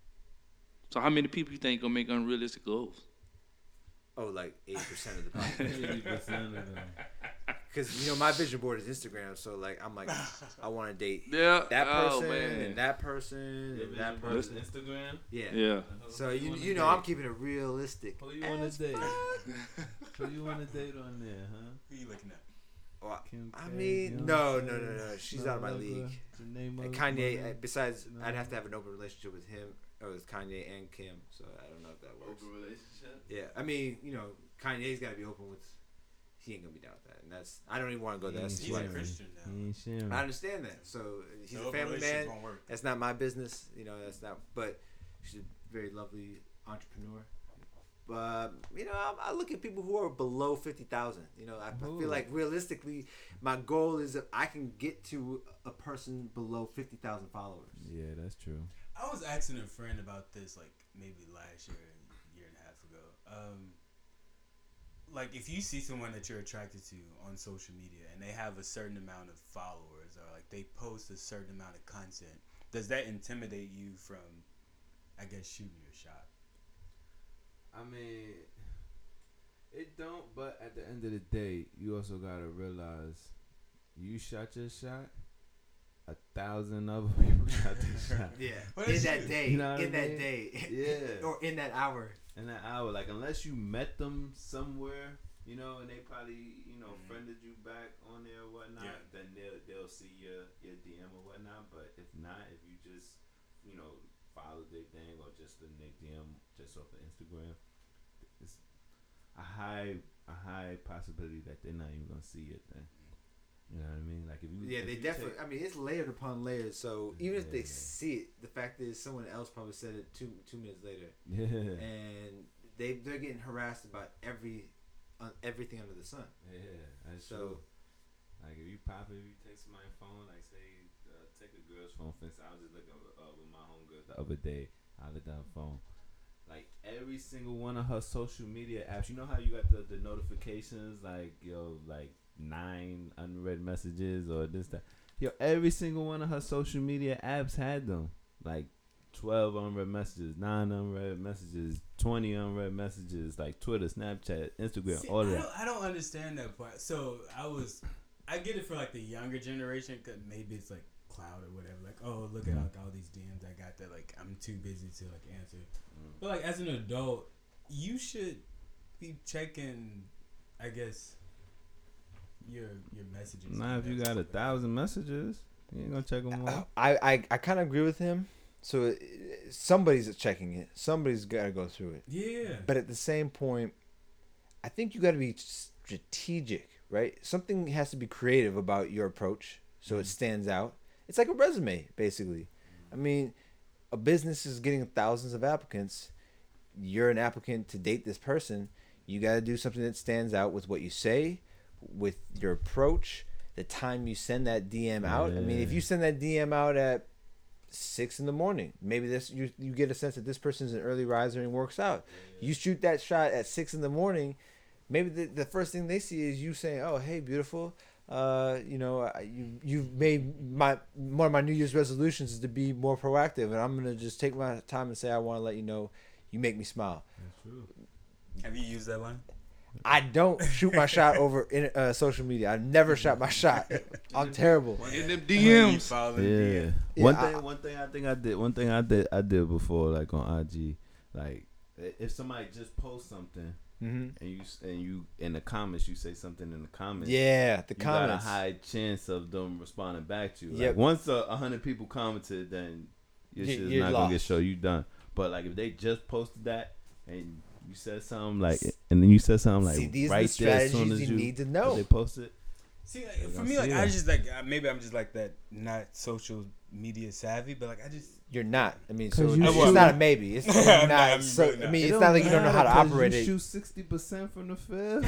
So how many people you think gonna make unrealistic goals? Oh, like 80% of the population. 80% of them. Because, you know, my vision board is Instagram, so, like, I'm like, I want to date that person and that person and that person. Instagram? Yeah. So, you know, I'm keeping it realistic. Who you want to date? Who you want to date on there, huh? Who you looking at? Well, I mean, no. She's out of my league. And Kanye, besides, I'd have to have an open relationship with him, or with Kanye and Kim, so I don't know if that works. Open relationship? Yeah. I mean, you know, Kanye's got to be open with... He ain't gonna be down with that, and that's I don't even want to go there. He's a Christian now. I understand that. So he's a family man. That's not my business, you know. That's not. But she's a very lovely entrepreneur. But you know, I look at people who are below 50,000. You know, I feel like realistically, my goal is that I can get to a person below 50,000 followers. Yeah, that's true. I was asking a friend about this like maybe last year and a half ago. Like, if you see someone that you're attracted to on social media and they have a certain amount of followers or, like, they post a certain amount of content, does that intimidate you from, I guess, shooting your shot? I mean, it don't, but at the end of the day, you also got to realize you shot your shot, 1,000 other people shot their shot. Yeah, in that day. You know in that day. Yeah. Or in that hour. In that hour, like, unless you met them somewhere, you know, and they probably, you know, friended you back on there or whatnot, then they'll see your DM or whatnot. But if not, if you just, you know, follow their thing or just the Nick DM just off of Instagram, it's a high possibility that they're not even gonna see it then. You know what I mean? Like if you, they definitely. I mean, it's layered upon layers. So even if they see it, the fact is someone else probably said it two minutes later. Yeah. And they're getting harassed about everything under the sun. Yeah, that's true. Like if you take somebody's phone, like say, take a girl's phone. For instance, I was just looking with my homegirl the other day. I looked at her phone. Like every single one of her social media apps. You know how you got the notifications, like like 9 unread messages or this that. Every single one of her social media apps had them. Like 12 unread messages, 9 unread messages, 20 unread messages, like Twitter, Snapchat, Instagram, all of that. I don't understand that part. So I get it for like the younger generation, cause maybe it's like cloud or whatever. Like, oh, look at all these DMs I got that like I'm too busy to like answer. But like as an adult, you should be checking, I guess, your messages. Nah, if you got 1,000 messages, you ain't gonna check them all. I kind of agree with him. So somebody's checking it. Somebody's got to go through it. Yeah. But at the same point, I think you got to be strategic, right? Something has to be creative about your approach so it stands out. It's like a resume, basically. I mean, a business is getting thousands of applicants. You're an applicant to date this person. You got to do something that stands out with what you say, with your approach, the time you send that DM out. I mean, if you send that DM out at 6 a.m, maybe this you get a sense that this person's an early riser and works out. You shoot that shot at 6 a.m. Maybe the first thing they see is you saying, "Oh, hey, beautiful. You've made one of my New Year's resolutions is to be more proactive, and I'm gonna just take my time and say I want to let you know you make me smile." That's true. Have you used that line? I don't shoot my shot over in social media. I've never shot my shot. I'm terrible. In them DMs. Yeah. One thing I did before, like on IG, like if somebody just posts something and you in the comments you say something in the comments. Yeah, you got a high chance of them responding back to you. Like, yep. Once 100 people commented, then your shit is not gonna get show you done. But like if they just posted that and you said something like, and then you said something like, see, these right are the there as soon strategies as you need to know. They posted. See, like, for me, like I just like maybe I'm just like that, not social media savvy, but like I just You're not. I mean, so you it's shoot. not a maybe. It's I'm not. not, So really I not. mean, It it's not like you don't know how to matter, 'cause operate you it. shoot 60% from the field.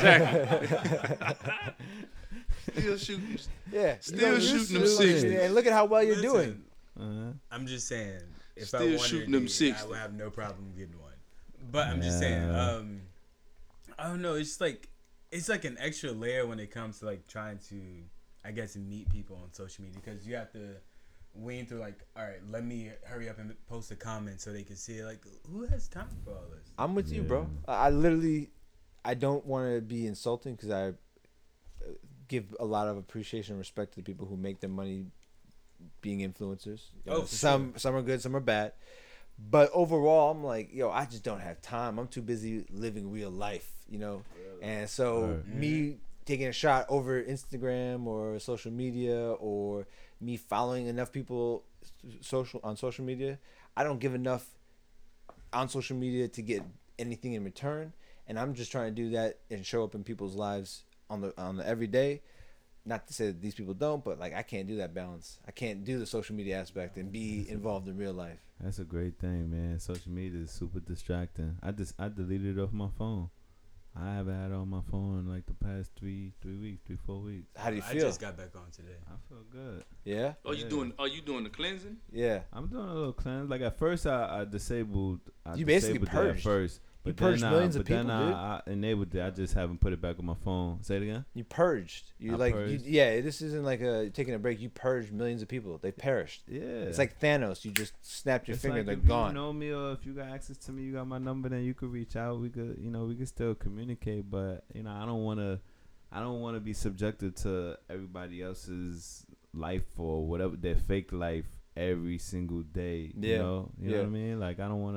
Still shooting. Yeah, Still shooting them 60. And look at how well you're doing. I'm just saying, if Still I wanted shooting to them do it, 60. I would have no problem getting one. But I'm just saying, I don't know. It's like an extra layer when it comes to like trying to, I guess, meet people on social media, because you have to wean through like, all right, let me hurry up and post a comment so they can see it. Like, who has time for all this? I'm with you, bro. I don't want to be insulting because I give a lot of appreciation and respect to the people who make their money being influencers. Some are good, some are bad. But overall, I'm like, I just don't have time. I'm too busy living real life, And so me taking a shot over Instagram or social media, or me following enough people on social media, I don't give enough on social media to get anything in return. And I'm just trying to do that and show up in people's lives on the everyday. Not to say that these people don't, but like I can't do that balance. I can't do the social media aspect and be involved in real life. That's a great thing, man. Social media is super distracting. I deleted it off my phone. I haven't had it on my phone in like the past 4 weeks. How do you feel? I just got back on today. I feel good. Yeah. Are you doing the cleansing? Yeah. I'm doing a little cleanse. Like at first, I disabled. You basically disabled purged. It at first. You But purged then millions of but then people, dude. I enabled it. I just haven't put it back on my phone. Say it again. You purged. Purged. This isn't like taking a break. You purged millions of people. They perished. Yeah. It's like Thanos. You just snapped your It's finger. like They're if gone. you know me, or if you got access to me, you got my number, then you could reach out. We could still communicate. But I don't want to be subjected to everybody else's life or whatever, their fake life every single day. You know what I mean? Like I don't want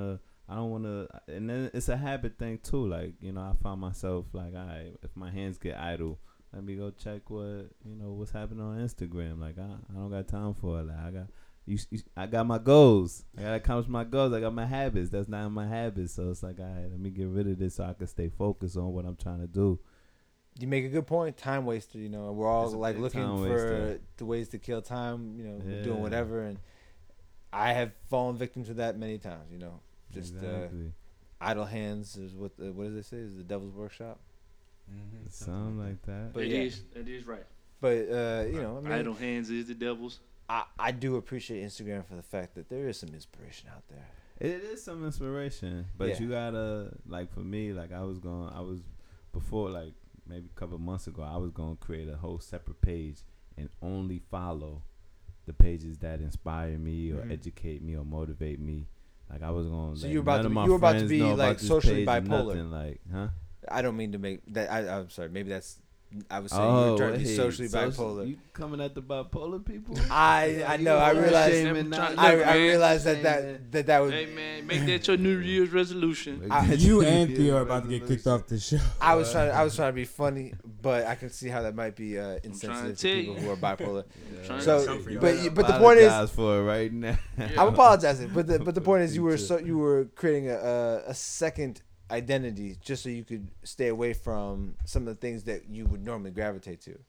I don't want to, and then it's a habit thing too. Like, you know, I find myself like, all right, if my hands get idle, let me go check what's happening on Instagram. Like, I don't got time for it. Like, I got my goals. I gotta accomplish my goals. I got my habits. That's not my habits. So it's like, all right, let me get rid of this so I can stay focused on what I'm trying to do. You make a good point. Time waster. You know, we're all It's a like big looking time for waster. the ways to kill time. You know, Yeah. doing whatever, and I have fallen victim to that many times. You know, just Exactly. idle hands is what does they say? Is the devil's workshop? Something like that. But It yeah. is. It is right. But you know, I mean, Idle hands is the devil's. I do appreciate Instagram for the fact that there is some inspiration out there. It is some inspiration, but Yeah. you gotta, like, for me, like, before, like, maybe a couple months ago, I was gonna create a whole separate page and only follow the pages that inspire me or Mhm. educate me or motivate me. Like, I was gonna. So let you were about none to of be- my you were about to friends be, know like, about this socially page or bipolar. nothing, like, huh? I don't mean to make that. I'm sorry. Maybe that's. I was saying you Oh, were trying to be hey, socially bipolar. You coming at the bipolar people? I You know. I over realized. shaming I- now. I man. realized Shaming. that would. Hey man, make that your New Year's resolution. You and Theo are about to get kicked off the show. I was trying to be funny, but I can see how that might be insensitive to tell people you. who are bipolar. Trying to So, comfort you. but the point is, Apologize for it right now. I'm apologizing. But the point is, you were Future. you were creating a second identity just so you could stay away from some of the things that you would normally gravitate to.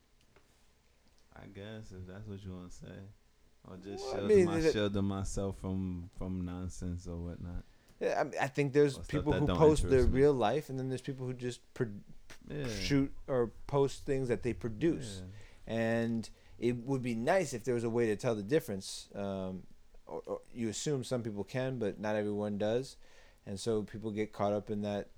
I guess if that's what you want to say, or just Well, I mean, shielding myself from nonsense or whatnot. Yeah, I think there's Or stuff people that who don't post their interest me. real life, and then there's people who just Yeah. shoot or post things that they produce. Yeah. And it would be nice if there was a way to tell the difference. Or you assume some people can, but not everyone does, and so people get caught up in that.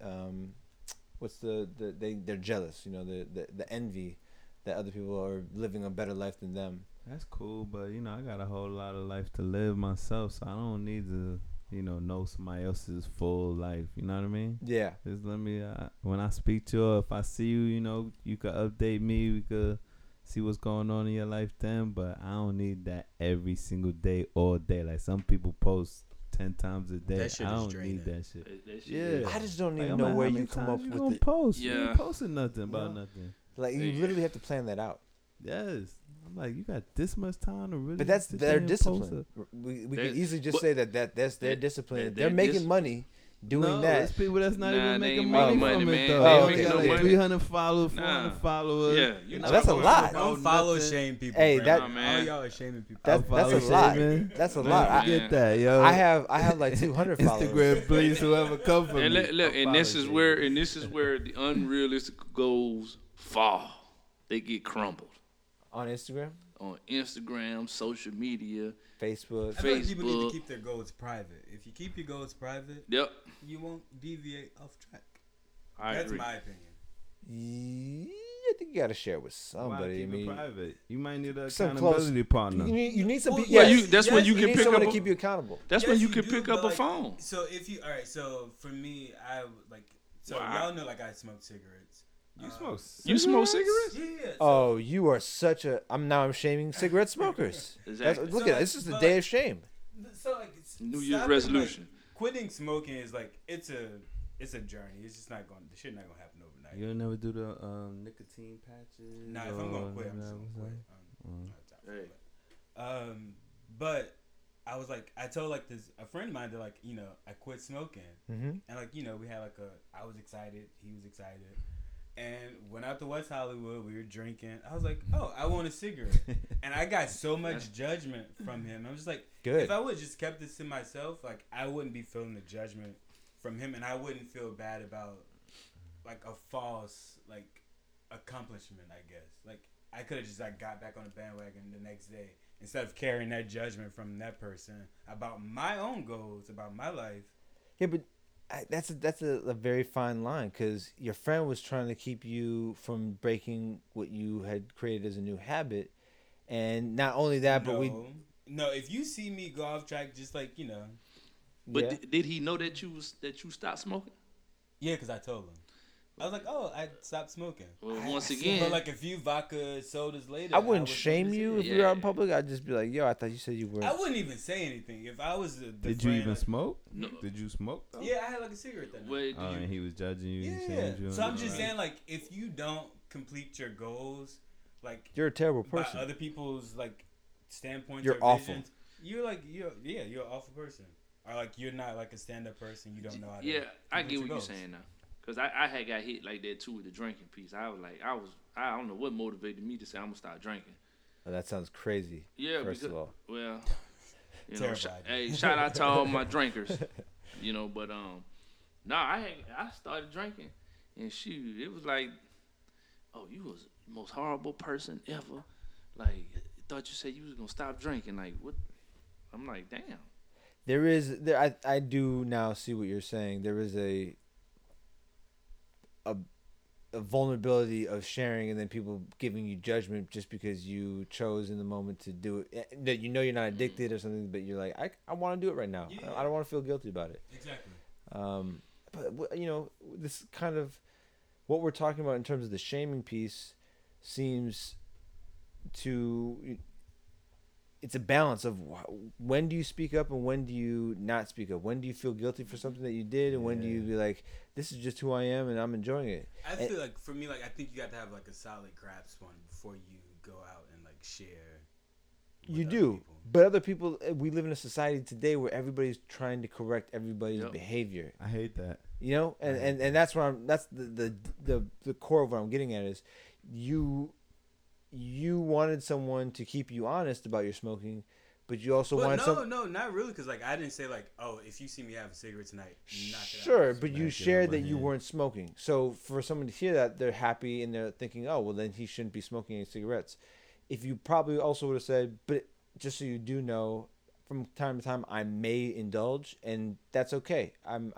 They're jealous, you know, the envy that other people are living a better life than them. That's cool, but you know, I got a whole lot of life to live myself, so I don't need to, know somebody else's full life. You know what I mean? Yeah, Just let me, when I speak to you, if I see you, you could update me. We could see what's going on in your life then, but I don't need that every single day, all day. Like some people post 10 times a day. That shit I is don't draining. need that shit. That shit Yeah. is- I just don't Like, even I'm know like, where how you many come times up you with gonna it. post? You Yeah. ain't posting nothing about No. nothing. Like you Yeah. literally have to plan that out. Yes. I'm like, you got this much time to really. But that's sit their there and post discipline. We That- can easily just but- say that's their that- discipline. that- They're that making dis- money doing no, that. There's people that's not Nah, even they making ain't money making from money, it man. though. They ain't Oh, making they got no like money. 300 followers, Nah. 400 followers. Yeah, You you know, Oh, that's a I'm lot. Don't about follow nothing. shame people. Hey, bro. that- Nah, all man. y'all are shaming people. That's Follow a lot. shaming. That's a Man, lot. man. Get that, yo. I have like 200 followers. Instagram, please, whoever come from And me. look, and this is where the unrealistic goals fall. They get crumbled On Instagram, on Instagram, social media. Facebook. I feel like people need Facebook. to keep their goals private. If you keep your goals private, Yep, you won't deviate off track. I That's agree. my opinion. Yeah, I think you gotta share with somebody. I Keep it mean, private. You might need an Some accountability partner. you need some. Well, Yes, yeah, that's when you you can need pick someone up to a- keep you accountable. That's Yes, when you you can do, pick up but, a like, phone. So if you, all right, so for me, I like, so Wow. y'all know like I smoke cigarettes. You smoke. You smoke cigarettes? Yeah. Oh, you are such a. I'm shaming cigarette smokers. Exactly. Look So, at this is the but- day of shame. So like it's New Year's stopping, resolution. Like, quitting smoking is like it's a journey. It's just not going. The shit not gonna happen overnight. You'll never do the nicotine patches. Nah, if I'm gonna quit, I'm just gonna quit. Hey. But I was like, I told like a friend of mine that like, I quit smoking, Mm-hmm. and like, we had like I was excited, he was excited, and went out to West Hollywood. We were drinking. I was like, oh, I want a cigarette, and I got so much judgment from him. I was just like, Good. if I would just kept this to myself, like I wouldn't be feeling the judgment from him, and I wouldn't feel bad about like a false like accomplishment. I guess like I could have just like got back on the bandwagon the next day instead of carrying that judgment from that person about my own goals, about my life. Yeah, but that's a very fine line because your friend was trying to keep you from breaking what you had created as a new habit, and not only that, but no. If you see me go off track, just like But yeah. did he know that you stopped smoking? yeah, because I told him. I was like, oh, I stopped smoking. Well, I once still again- felt like a few vodka sodas later. I wouldn't was shame going to you if say- you were out in public. I'd just be like, yo, I thought you said you were. I wouldn't even say anything if I was. The Did you friend, even like, smoke? No. Did you smoke? Though? Yeah, I had like a cigarette that night. Wait, Oh, and he was judging you. Yeah. and shamed you So and I'm just all saying, that. like, if you don't complete your goals, like You're a terrible by person. other people's like standpoints, You're or awful. visions, you're an awful person. Or like you're not like a stand-up person. You don't know how to. yeah, I complete get your what you're goals. saying now. Cause I had got hit like that too with the drinking piece. I was like, I don't know what motivated me to say I'm gonna start drinking. Oh, that sounds crazy. Yeah, First because, of all, well, you know, Terrible idea. hey, shout out to all my drinkers, you know. But no, I started drinking, and shoot, it was like, oh, you was the most horrible person ever. Like, thought you said you was gonna stop drinking. Like, what? I'm like, damn. I do now see what you're saying. There is a vulnerability of sharing, and then people giving you judgment just because you chose in the moment to do it. That you know you're not addicted or something, but you're like, I want to do it right now. Yeah. I don't want to feel guilty about it. Exactly. But you know, this kind of what we're talking about in terms of the shaming piece seems to. It's a balance of when do you speak up and when do you not speak up. When do you feel guilty for something that you did, and when do you be like, this is just who I am and I'm enjoying it. I feel like for me, like I think you got to have like a solid grasp on before you go out and like share. with You other do, people. but other people. We live in a society today where everybody's trying to correct everybody's Yep. behavior. I hate that. You know, and that's where I'm. That's the core of what I'm getting at is, you wanted someone to keep you honest about your smoking, but you also Well, wanted no, not really, because like I didn't say like, oh, if you see me have a cigarette tonight, knock it out. Sure, but you Smack it shared out that my you hand. weren't smoking. So for someone to hear that, they're happy and they're thinking, oh, well, then he shouldn't be smoking any cigarettes. If you probably also would have said, but just so you do know, from time to time, I may indulge, and that's okay.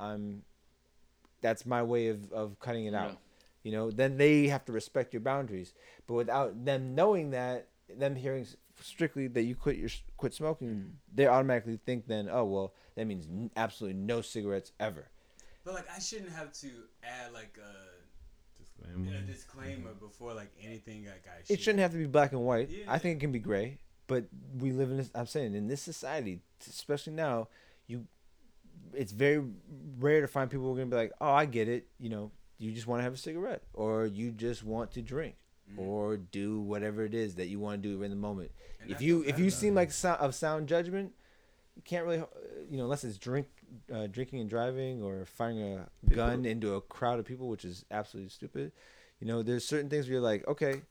That's my way of cutting it out. Yeah. You know, then they have to respect your boundaries. But without them knowing that, them hearing strictly that you quit smoking, they automatically think then, oh, well, that means absolutely no cigarettes ever. But like I shouldn't have to add like a Disclaimer. disclaimer before like anything like I. It shouldn't have to be black and white. Yeah. I think it can be gray. But we live in this. I'm saying in this society, especially now, it's very rare to find people who are gonna be like, "Oh, I get it. You know, you just want to have a cigarette, or you just want to drink, or do whatever it is that you want to do in the moment." And If that's you what if that you is. seem like of sound judgment, you can't really, unless it's drinking and driving or firing a gun into a crowd of people, which is absolutely stupid. You know, there's certain things where you're like, okay,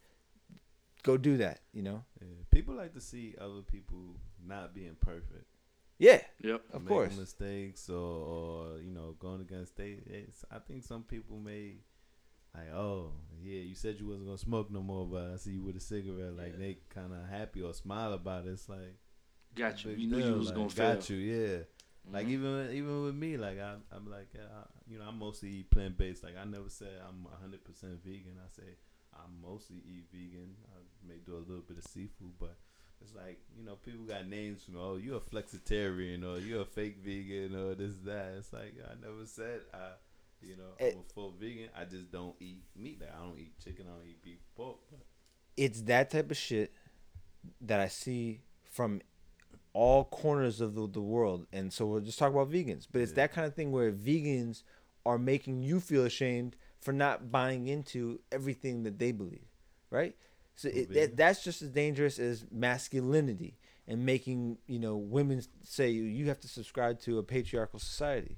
go do that. You know. Yeah. People like to see other people not being perfect. Yeah, Yep. of making course. mistakes or going against I think some people may like, oh yeah, you said you wasn't gonna smoke no more, but I see you with a cigarette. Like they kind of happy or smile about it. It's like Got you. big You knew you deal, was like, gonna fail. got you, yeah. Like Mhm. even with me, like I'm like I'm mostly plant based. Like I never said I'm 100% vegan. I say I'm mostly eat vegan. I may do a little bit of seafood, but it's like people got names from you're a flexitarian or you're a fake vegan or this that. It's like I never said I'm a full vegan. I just don't eat meat. Like I don't eat chicken. I don't eat beef, pork. But It's that type of shit that I see from all corners of the world. And so we'll just talk about vegans. But it's that kind of thing where vegans are making you feel ashamed for not buying into everything that they believe, right? So that's just as dangerous as masculinity and making women say you have to subscribe to a patriarchal society.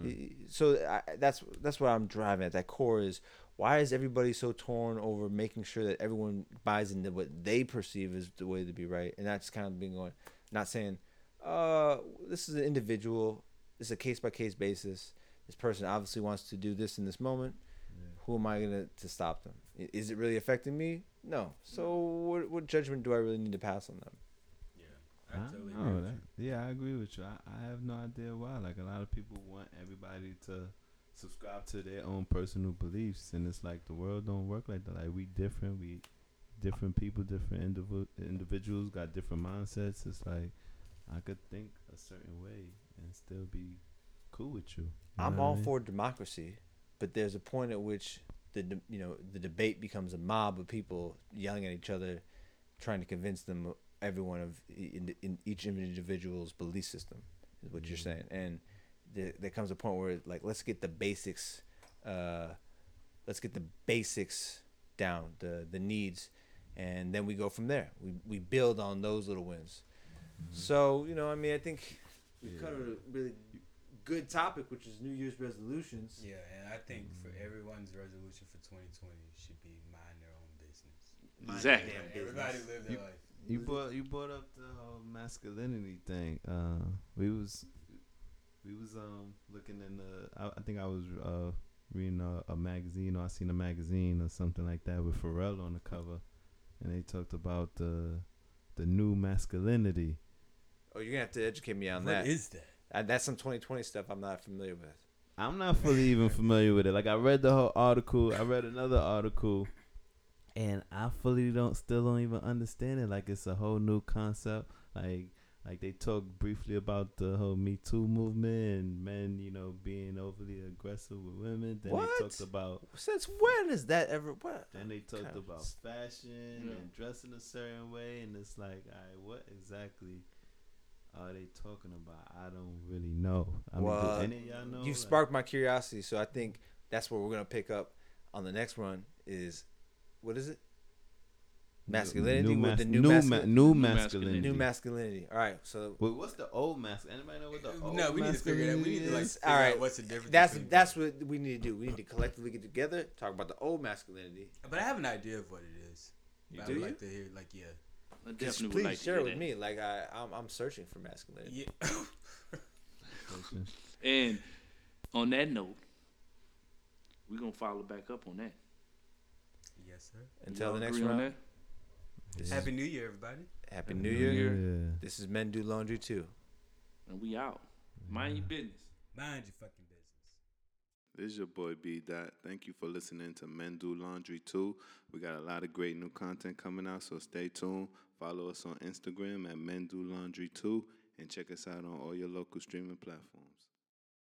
So that's what I'm driving at. That core is, why is everybody so torn over making sure that everyone buys into what they perceive as the way to be right? And that's kind of being going, not saying, this is an individual, it's a case by case basis. This person obviously wants to do this in this moment. Who am I gonna to stop them? Is it really affecting me? No. So what judgment do I really need to pass on them? Yeah, I totally I agree. with you. I agree with you. I have no idea why. Like a lot of people want everybody to subscribe to their own personal beliefs, and it's like the world don't work like that. Like we different people, different individuals got different mindsets. It's like I could think a certain way and still be cool with you. You I'm know what all I mean? for democracy, but there's a point at which the debate becomes a mob of people yelling at each other, trying to convince them everyone of in each individual's belief system is what you're saying. And there comes a point where like let's get the basics down, the needs, and then we go from there. We build on those little wins. So I mean, I think we covered a really good topic, which is New Year's resolutions. Yeah, and I think for everyone's resolution for 2020 should be mind their own business. Exactly. Everybody live their life. You brought up the whole masculinity thing. We was looking in I think I was reading a magazine, or I seen a magazine or something like that with Pharrell on the cover, and they talked about the new masculinity. Oh, you're gonna have to educate me on that. What is that? That's some 2020 stuff I'm not familiar with. I'm not fully even familiar with it. Like I read the whole article. I read another article, and I still don't even understand it. Like it's a whole new concept. Like they talked briefly about the whole Me Too movement and men, being overly aggressive with women. Then What? they talked about. Since when is that ever? What? Then they talked Okay. about fashion and dressing a certain way, and it's like, all right, what exactly are they talking about? I don't really know. I mean, do any of y'all know? You've sparked my curiosity, so I think that's what we're gonna pick up on the next run. Is what is it? Masculinity with the new masculinity. New masculinity. All right, so Wait, what's the old masculinity? Anybody know what the old No, we need to figure that. We need to masculinity is? figure all out right, what's the difference. that's what we need to do. We need to collectively get together, talk about the old masculinity. But I have an idea of what it is. I would like to hear, yeah. I Just definitely please would like to share hear it with that. me. Like I'm searching for masculinity. Yeah. And on that note, we're gonna follow back up on that. Yes, sir. Until Y'all the next agree on round. Happy New Year, everybody. Happy New Year. Yeah. This is Men Do Laundry too. that? And we out. Mind your business. Mind your fucking business. This is your boy B Dot. Thank you for listening to Men Do Laundry 2. We got a lot of great new content coming out, so stay tuned. Follow us on Instagram at Men Do Laundry 2 and check us out on all your local streaming platforms.